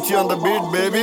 Mookie on the beat, baby.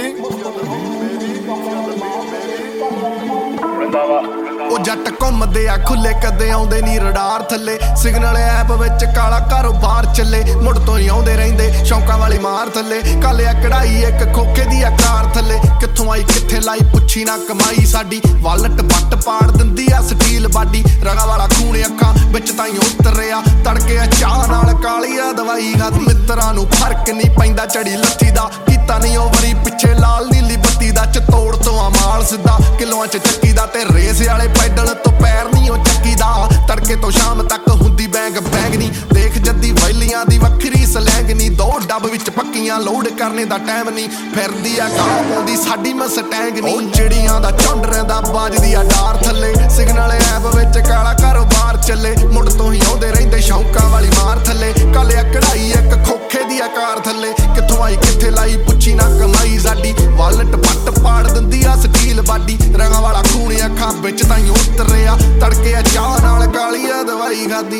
ਉਹ ਜੱਟ ਘੁੰਮਦੇ ਆ ਖੁੱਲੇ ਕਦੇ ਆਉਂਦੇ ਨੀ ਰਡਾਰ ਥੱਲੇ ਸਿਗਨਲ ਐਪ ਵਿੱਚ ਕਾਲਾ ਕਾਰੋਬਾਰ ਚੱਲੇ ਮੁੜ ਤੋਂ ਹੀ ਆਉਂਦੇ ਰਹਿੰਦੇ ਸ਼ੌਂਕਾਂ ਵਾਲੀ ਮਾਰ ਥੱਲੇ ਕਾਲਿਆ ਕਢਾਈ ਇੱਕ ਖੋਖੇ ਦੀ ਆਕਾਰ ਥੱਲੇ ਕਿੱਥੋਂ ਆਈ ਕਿੱਥੇ ਲਾਈ ਪੁੱਛੀ ਨਾ ਕਮਾਈ ਸਾਡੀ ਵਾਲਟ ਬੱਟ ਪਾੜ ਦਿੰਦੀ ਆ ਸਟੀਲ ਬਾਡੀ ਰਗਾ ਵਾਲਾ ਖੂਨ ਅੱਖਾਂ ਵਿੱਚ ਤਾਂ ਹੀ ਉਤਰਿਆ ਤੜਕੇ ਆ ਚਾਹ ਨਾਲ ਕਾਲੀ ਆ ਦਵਾਈ ਖਾਦੀ ਮਿੱਤਰਾਂ ਨੂੰ ਫਰਕ ਨਹੀਂ ਪੈਂਦਾ ਚੜੀ ਲੱਥੀ ਦਾ ਕੀਤਾ ਨਹੀਂ ਉਹ ਵਰੀ ਪਿੱਛੇ ਲਾਲ ਨੀਲੀ ਬੱਤੀ ਦਾ ਚਤੋੜ ਤੋਂ ਆ ਮਾਲ ਸਿੱਧਾ ਕਿਲੋਆਂ ਚ ਚੱਕੀ ਦਾ ਤੇ ਰੇਸ ਵਾਲੇ ਪੈਡਲ ਤੋਂ ਪੈਰ ਨਹੀਂ ਉਹ ਚੱਕੀ ਦਾ ਤੜਕੇ ਤੋਂ ਸ਼ਾਮ ਤੱਕ ਹੁੰਦੀ ਬੈਂਗ ਨਹੀਂ ਦੇਖ ਜੱਦੀ ਵੈਲੀਆਂ ਦੀ ਵੱਖਰੀ ਸਲੈਂਗ ਨਹੀਂ ਦੋ ਡੱਬ ਵਿੱਚ ਪੱਕੀਆਂ ਲੋਡ ਕਰਨੇ ਦਾ ਟਾਈਮ ਨਹੀਂ ਫਿਰਦੀ ਆ ਗਾਂ ਪਾਉਂਦੀ ਸਾਡੀ ਮਸਟੈਂਗ ਨਹੀਂ ਉਹ ਚਿੜੀਆਂ ਦਾ ਝੁੰਡ ਰਹਿੰਦਾ ਬਾਜਦੀ ਆ ਡਾਰ ਥੱਲੇ ਸਿਗਨਲ ਐਪ ਵਿੱਚ ਕਾਲਾ ਕਾਰੋਬਾਰ ਚੱਲੇ ਮੁੜ ਤੋਂ ਹੀ ਆਉਂਦੇ ਰਹਿੰਦੇ ਸ਼ੌਂਕਾਂ ਵਾਲੀ ਮਾਰ ਥੱਲੇ ਕਾਲਿਆ ਕਢਾਈ ਇੱਕ ਖੋਖੇ ਦੀ ਆਕਾਰ ਥੱਲੇ ਕਿੱਥੋਂ ਆਈ ਕਿੱਥੇ ਲਾਈ ਪੁੱਛੀ ਨਾ ਕਮਾਈ ਸਾਡੀ ਵਾਲਟ ਪੱਟ ਪਾੜ ਦਿੰਦੀ ਆ ਸਟੀਲ ਬਾਡੀ ਰੰਗਾਂ ਵਾਲਾ ਖੂਨ ਅੱਖਾਂ ਵਿੱਚ ਤਾਂ ਹੀ ਉਤਰਿਆ ਤੜਕੇ ਆ ਚਾਹ ਨਾਲ ਕਾਲੀ ਆ ਦਵਾਈ ਖਾਦੀ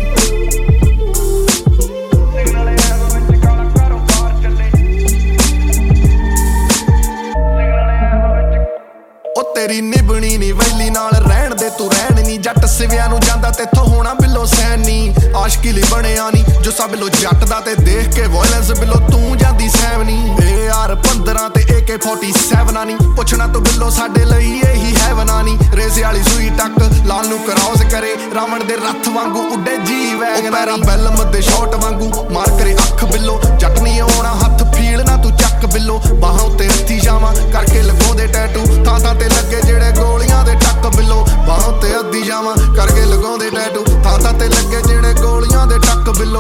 ਤੇਰੀ ਨਿਭਣੀ ਨੀ ਵੈਲੀ ਨਾਲ ਰਹਿਣ ਦੇ ਤੂੰ ਰਹਿਣ ਨੀ ਜੱਟ ਸਿਵਿਆਂ ਨੂੰ ਜਾਂਦਾ ਤੇਥੋਂ ਹੋਣਾ ਬਿੱਲੋ ਸੈਨ ਨੀ ਆਸ਼ਕੀ ਲਈ ਬਣਿਆ ਨੀ ਜੋ ਸਭ ਬਿੱਲੋ ਜੱਟ ਦਾ ਤੇ ਦੇਖ ਕੇ ਵਾਇਲੈਂਸ ਬਿੱਲੋ ਤੂੰ ਜਾਂਦੀ ਸੈਵ ਨੀ AR 15 ਤੇ AK47 ਨੀ ਪੁੱਛਣਾ ਤੂੰ ਬਿੱਲੋ ਸਾਡੇ ਲਈ ਇਹੀ ਹੈਵਨਾ ਨੀ ਰੇਸੇ ਵਾਲੀ ਸੂਈ ਟੱਕ ਲਾਲ ਨੂੰ ਕਰਾਉਸ ਕਰੇ ਰਾਵਣ ਦੇ ਰੱਥ ਵਾਂਗੂ ਉੱਡੇ ਜੀ ਵੈਗਨਰ ਬੈਲਮ ਦੇ ਸ਼ਾਟ ਵਾਂਗੂ ਮਾਰ ਕਰੇ ਅੱਖ ਬਿੱਲੋ ਜੱਟ ਨੀ ਆਉਣਾ ਹੱਥ ਫੀਲ ਨਾ ਤੂੰ ਚੱਕ ਬਿੱਲੋ ਬਾਹਾਂ ਉੱਤੇ ਹੱਥੀ ਜਾਵਾਂ ਕਰਕੇ ਲਗਾਉਂਦੇ ਟੈਟੂ ਥਾਂ ਥਾਂ ਤੇ ਲੱਗੇ ਜਿਹੜੇ ਗੋਲੀਆਂ ਦੇ ਟੱਕ ਬਿੱਲੋ ਬਾਹਾਂ ਉੱਤੇ ਅੱਧੀ ਜਾਵਾਂ ਕਰਕੇ ਲਗਾਉਂਦੇ ਟੈਟੂ ਥਾਂ ਥਾਂ ਤੇ ਲੱਗੇ ਜਿਹੜੇ ਗੋਲੀਆਂ ਦੇ ਟੱਕ ਬਿੱਲੋ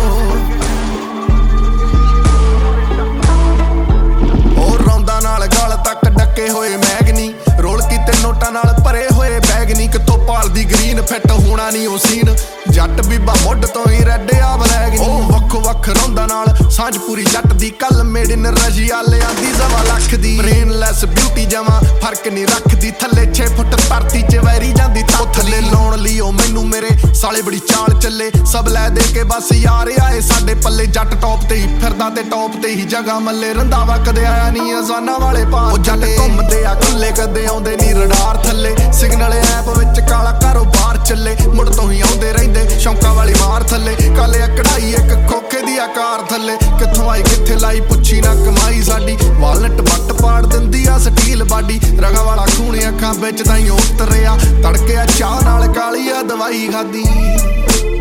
ਉਹ ਰੌਂਦਾ ਨਾਲ ਗਲ ਤੱਕ ਡੱਕੇ ਹੋਏ ਮੈਗਨੀ ਰੋਲ ਕੀਤੇ ਨੋਟਾਂ ਨਾਲ ਭਰੇ ਹੋਏ ਬੈਗ ਨੀ ਕਿੱਥੋਂ ਭਾਲਦੀ ਗ੍ਰੀਨ ਫਿੱਟ ਹੋਣਾ ਨੀ ਉਹ ਸੀਨ ਜੱਟ ਬੀਬਾ ਮੁੱਢ ਤੋਂ ਹੀ ਰੈਡਿਆ ਬਲੈਗ ਨੀ ਉਹ ਵੱਖੋ ਵੱਖ ਰੌਂਦਾ ਨਾਲ ਸਾਂਝ ਪੂਰੀ ਜੱਟ ਦੀ ਕੱਲ ਮੇਡ ਇਨ ਰਸ਼ੀਆ ਲਿਆਂਦੀ ਜ਼ਵਾ ਲੱਖ ਦੀ ਬ੍ਰੇਨਲੈਸ ਬਿਊਟੀ ਜਮਾ ਫਰਕ ਨਹੀਂ ਰੱਖਦੀ ਥੱਲੇ 6 ਫੁੱਟ ਧਰਤੀ 'ਚ ਵੈਰੀ ਜਾਂਦੀ ਤਾਂ ਥੱਲੇ ਲਾਉਣ ਲਈ ਉਹ ਮੈਨੂੰ ਮੇਰੇ ਸਾਲੇ ਬੜੀ ਚਾਲ ਚੱਲੇ ਸਭ ਲੈ ਦੇ ਕੇ ਬਸ ਯਾਰ ਆਏ ਸਾਡੇ ਪੱਲੇ ਜੱਟ ਟੌਪ ਤੇ ਹੀ ਫਿਰਦਾ ਤੇ ਟੌਪ ਤੇ ਹੀ ਜਗ੍ਹਾ ਮੱਲੇ ਰੰਧਾਵਾ ਕਦੇ ਆਇਆ ਨਹੀਂ ਅਜ਼ਾਨਾ ਵਾਲੇ ਪਾ ਉਹ ਜੱਟ ਘੁੰਮਦੇ ਆ ਖੁੱਲੇ ਕਦੇ ਆਉਂਦੇ ਨਹੀਂ ਰਡਾਰ ਥੱਲੇ ਸਿਗਨਲ ਐਪ ਵਿੱਚ ਕਾਲਾ ਕਾਰੋਬਾਰ ਚੱਲੇ ਮੁੜ ਤੋਂ ਹੀ ਆਉਂਦੇ ਰਹਿੰਦੇ ਸ਼ੌਂਕਾਂ ਵਾਲੀ ਮਾਰ ਥੱਲੇ ਕਾਲਿਆ ਕਢਾਈ ਇੱਕ ਖੋਖੇ ਦੀ ਆਕਾਰ ਥੱਲੇ ਕਿੱਥੋਂ ਆਈ ਕਿੱਥੇ ਲਾਈ ਪੁੱਛੀ ਨਾ ਕਮਾਈ ਸਾਡੀ ਵਾਲਟ ਬੱਟ ਪਾੜ ਦਿੰਦੀ ਆ ਸਟੀਲ ਬਾਡੀ ਰਗਾ ਵਾਲਾ ਖੂਨ ਅੱਖਾਂ ਵਿੱਚ ਤਾਂ ਹੀ ਉਤਰਿਆ ਤੜਕੇ ਆ ਚਾਹ ਨਾਲ ਕਾਲੀ ਆ ਦਵਾਈ ਖਾਦੀ